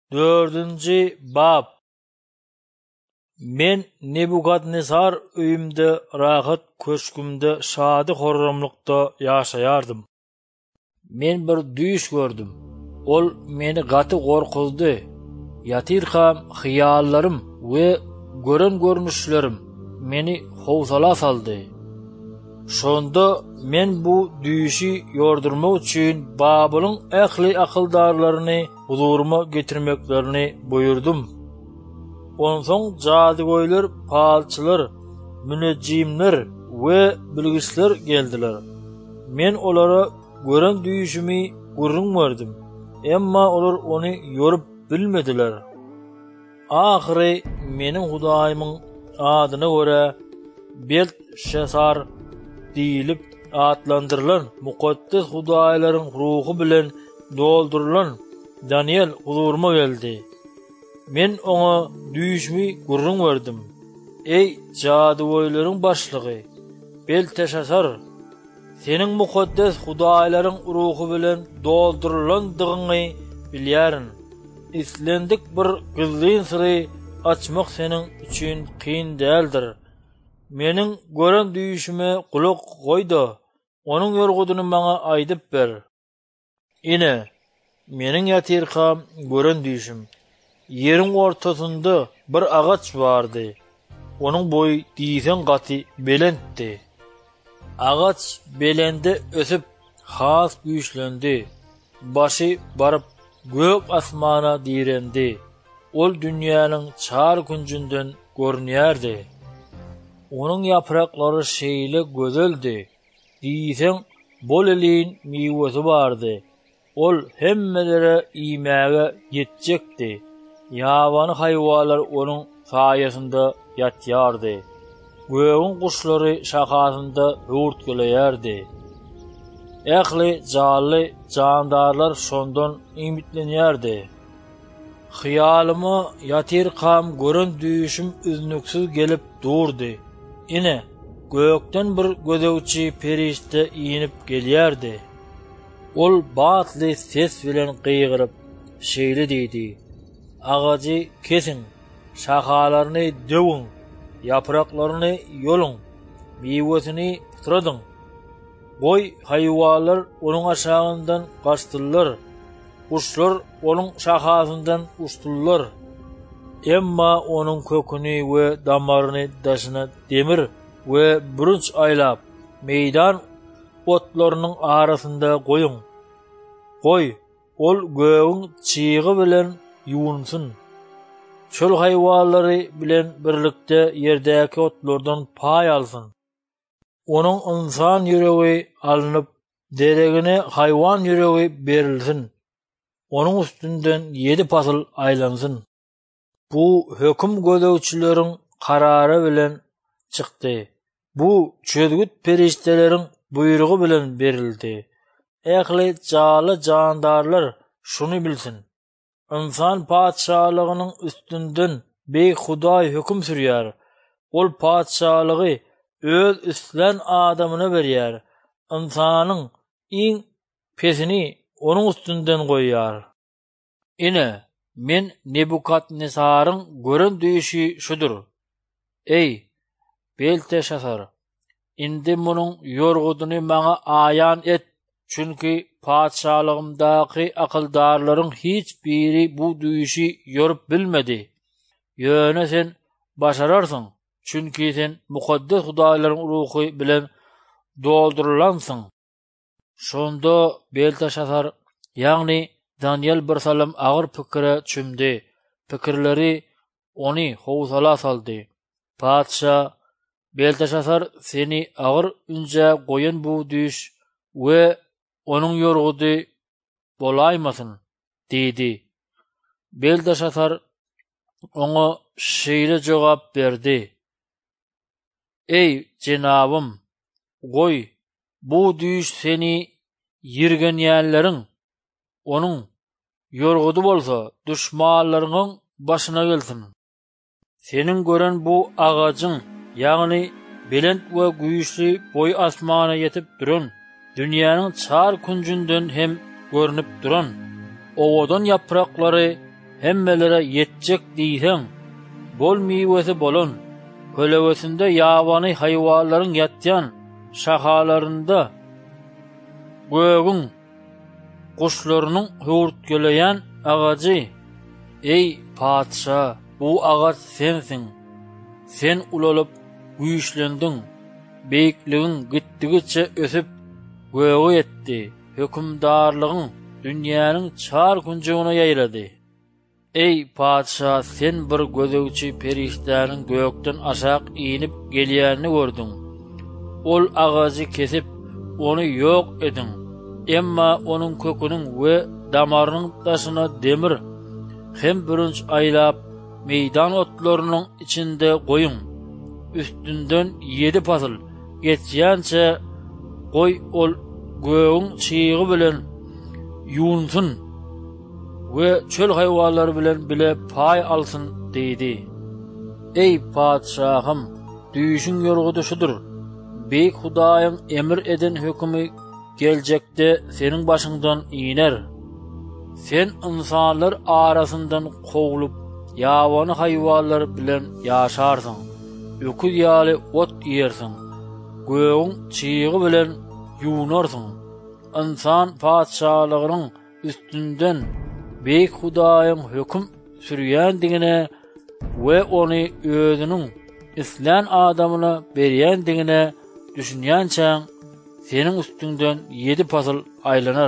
4. Bab. Men Nebukadnesar öýümde rahat köşkümde şady horramlykda ýaşaýardım. Men bir düýüş gördüm. Ol meni gaty gorkuzdy. Ýatyrkam hyýallarym we gören görnüşlerim meni howsala saldy. Şonda men bu düýüşi ýordurmak üçin Babylyň ähli akyldarlaryny huzuruma getirmeklerini buyurdum. Onsoň jadygoýlar, palçylar, münejjimler we bilgisler geldiler. Men olara gören düýüşimi görünmerdim. Emma olar ony ýorup bilmediler. Ahyry meniň Hudaýymyň adyna görä Beltşasar diýilip atlandyrylan mukaddes hudaýlaryň ruhy bilen doldurulan Daniel huzuruma geldi. Men oňa düýüşmi görünmerdim. Ey jadygoýlaryň başlygy, Beltşasar, seniň mukaddes hudaýlaryň ruhy bilen doldurulandygyny bilýärin. İslendik bir gizliň syry açmak seniň üçin kyn däldir. Meniň gören düýüşime kulak goýda, onuň ýorgudyny maňa aýdyp ber. Ine, meniň ýatyrkam gören düýüşim. Ýeriň ortasynda bir agaç bardy. Onuň boýy diýsen gaty belentdi. Agaç belende ösüp has güýçlendi. Başy baryp gök asmana diýrendi. Ol dünýäniň çar küncünden görünýärdi. Onuň ýapraklary şeýle gözeldi. Diýsen bol elin miwesi bardy. Ol hemmelere iýmäge ýetjekdi. Ýabany haýwanlar onuň saýasynda ýatýardy. Göwüň kuşlary şakasynda hurtgeleýärdi. Ähli jaly jandarlar şondan ümitlenýärdi. Hyýalyma ýatyrkam gören düýüşim üznüksiz gelip durdy. Ine gökden bir gözegçi perişte iňip gelýärdi. Ol batly ses bilen gıýgyryp şeýle diýdi: Agajy kesin, şakalaryny döwüň, ýapraklaryny ýoluň, miwesini puturadyň. Goý haýwanlar onuň aşagyndan gaçdylar, kuşlar onuň şakasyndan uçdylar. Emma onuň köküni we damaryny daşyna demir we bürünç aýlap, meýdan otlarynyň arasynda goýuň. Goý, ol göwüň çygy bilen ýuwunsyn. Çöl haýwanlary bilen birlikde ýerdäki otlardan paý alsyn. Onuň insan ýüregi alınıp, deregine haýwan ýüregi berilsin. Onuň üstünden 7 pasyl aýlansyn. Bu höküm gözegçileriň karary bilen çykdy. Bu çözgüt perişteleriň buýrugy bilen berildi. Ähli jaly jandarlar şunu bilsin: insan padşalygynyň üstünden beý Hudaý höküm sürýär. Ol padşalygy öz üstlen adamyna berýär. İnsanyň iň pesini onuň üstünden goýýar. Ine, men Nebukadnesaryň gören düýüşi şudur: Ey Beltşasar, indi munyň ýorgudyny maňa aýan et, çünki padşalygymdaky akyldarlaryň hiç biri bu düýüşi ýorup bilmedi. Ýöne sen başararsyň, çünki sen mukaddes hudaýlaryň ruhy bilen doldurulansın. Şonda Beltşasar, ýagny Daniel bir salam agyr pikire çümdi. Pikirleri ony howsala saldy. Padşa, Beltşasar seni agyr ünje goýan bu düýüş we onuň ýorgudy bolaýmasyn diýdi. Beltşasar oňa şeýle jogap berdi: Ey jenabym, goý, bu düýüş seni ýirgenýänleriň onuň ýorgudy bolsa düşmanlarynyň başyna gelsin. Senin gören bu agajyň, ýagny belent we güýçli boy asmana ýetip duran, dünýäniň çar küncünden hem görünip duran, owadan yapraklary hemmelere yetjek diýsen, bol miwesi bolan, kölewesinde ýabany haýwanlaryň ýatýan şahalarynda gögüň guşlarynyň hurtgeleýän agajy, ey padşa, bu agaz sensiň. Sen ulalyp güýçlendiň, beýikligiň gitdigiçe ösüp göge ýetdi, hökümdarlygyň dünýäniň çar kunjugyna ýaýrady. Ey padşa, sen bir gözegçi periştanyň gökden aşak inip gelýänini gördüň. Ol agajy kesip, onu ýok ediň. Emma onuň köküniň we damarynyň taşyna demir hem bürünç aýlap meýdan otlarynyň içinde goýuň. Üstünden 7 pasıl geçýänçe goý ol göğüň çyýgy bilen ýuwunsun we çöl haýwanlary bilen bile pay alsyn diýdi. Ey padşahym, düýüşiň ýolgudy şudur. Beýik Hudaýyň emir eden hökümi geljekde seniň başyňdan iner. Sen insanlar arasyndan kowulup, ýabany haýwanlar bilen ýaşarsyň. Öküz ýaly ot ýersiň. Göğüň çyýgy bilen ýuwunarsyň. İnsan padşalygynyň üstünden beýik Hudaýyň höküm sürýändigine we ony özüniň islen adamyna berýändigine düşünýänçe seniň üstünden 7 pasıl aýlanar.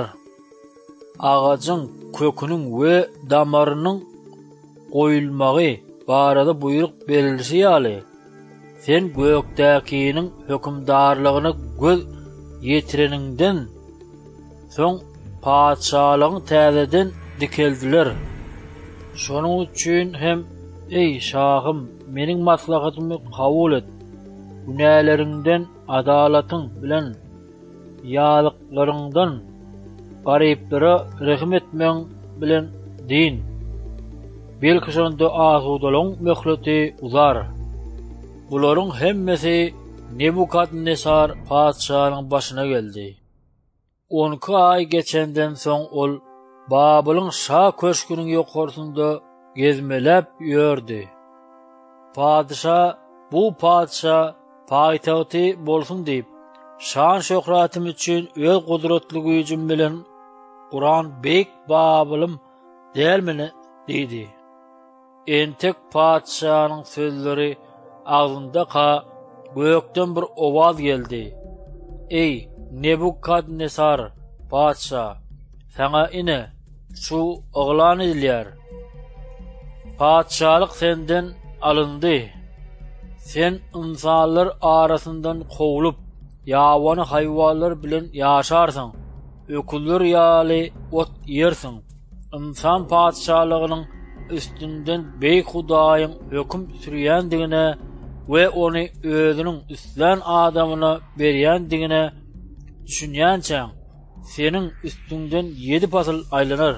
Agajyň köküniň we damarynyň goýulmagy barada buyruk berilýär ýaly. Sen gökdäkiniň hökümdarlygyna göz ýetireniňden soň padşalygyň täzeden dikeldiler. Şonuň üçin hem ey şahym, meniň maslahatymy kabul et. Günäleriňden adalatyň bilen ýalyklaryňdan garyplara rahim etmeň bilen din. Belki şonda azudalyň möhleti uzar. Bularyň hemmesi Nebukadnesar padşanyň başyna geldi. 12 ay geçenden soň ol Babylyň şah köşküniň ýokarsynda gezmelep ýördi. Padşa bu padşa paýtagty bolsun diýip, şan şöhratym üçin öz gudratly güýjüm bilen Quran beýik Babylym dälmini diýdi. Entek padşanyň sözleri ağzynda gökden bir owaz geldi. Ey Nebukadnesar padşa, sana ine şu oglan edilýär. Padşalyk senden alındy. Sen insanlar arasyndan kowulup, ýabany haýwanlar bilen ýaşarsyň. Öküzler ýaly ot ýersiň. İnsan padşalygynyň üstünden beýik Hudaýyň höküm sürýändigine we ony özüniň üstlen adamyna berýändigine düşünýänçe seniň üstünden 7 pasıl aýlanar.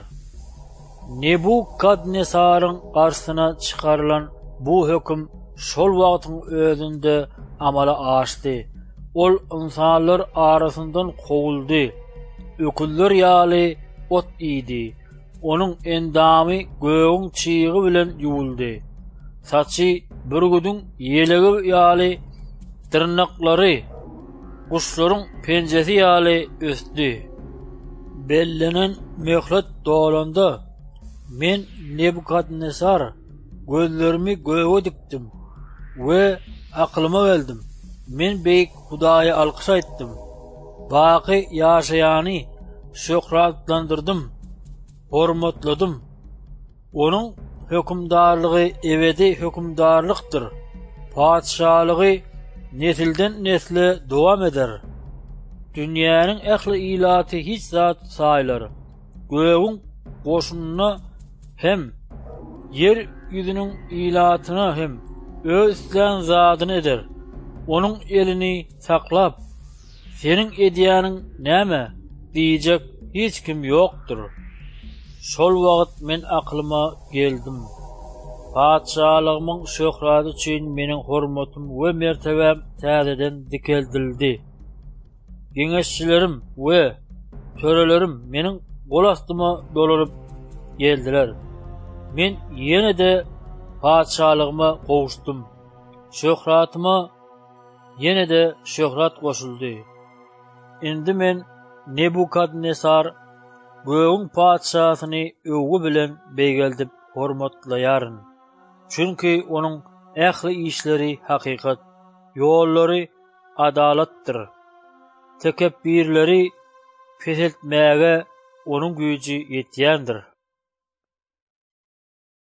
Nebukadnesaryň garşysyna çykarylan bu höküm şol wagtyň özünde amala aşdy. Ol insanlar arasyndan kowuldy. Öküzler ýaly ot idi. Onuň endamy göğüň çyýgy bilen ýuwuldy. Saçy bürgüdüň ýelegi ýaly tırnaklary guşlaryň penjesi ýaly ösdi. Bellenen möhlet dolanda men Nebukadnesar gözlerimi göğe dikdim we aklyma geldim. Men beýik Hudaýa alkyş aýtdym. Baky ýaşaýany şöhratlandyrdym, hormatladym. Onuň hökümdarlygy ebedi hökümdarlykdyr. Padşalygy nesilden nesle dowam eder. Dünýäniň ähli ilaty hiç zat saýlar. Göğüň goşunyna hem yer ýüzüniň ilatyna hem özlen zadyny eder. Onuň elini saklap, seniň edýäniň näme diýjek hiç kim ýokdur. Şol wagt men aklyma geldim. Padşalygymyň şöhraty üçin meniň hormatym we mertebem täzeden dikeldildi. Geňeşçilerim we törelerim meniň gol astyma dolaryp geldiler. Men yine de padşalygyma gowuşdum. Şöhratyma yine de şöhrat goşuldy. Indi men Nebukadnesar göğün padşasyny öwgi bilen beýgeldip hormatlaýaryn. Çünki onuň ähli işleri hakykat, ýollary adalatdyr. Tekebbirleri feshetmäge onuň güýji ýetýändir.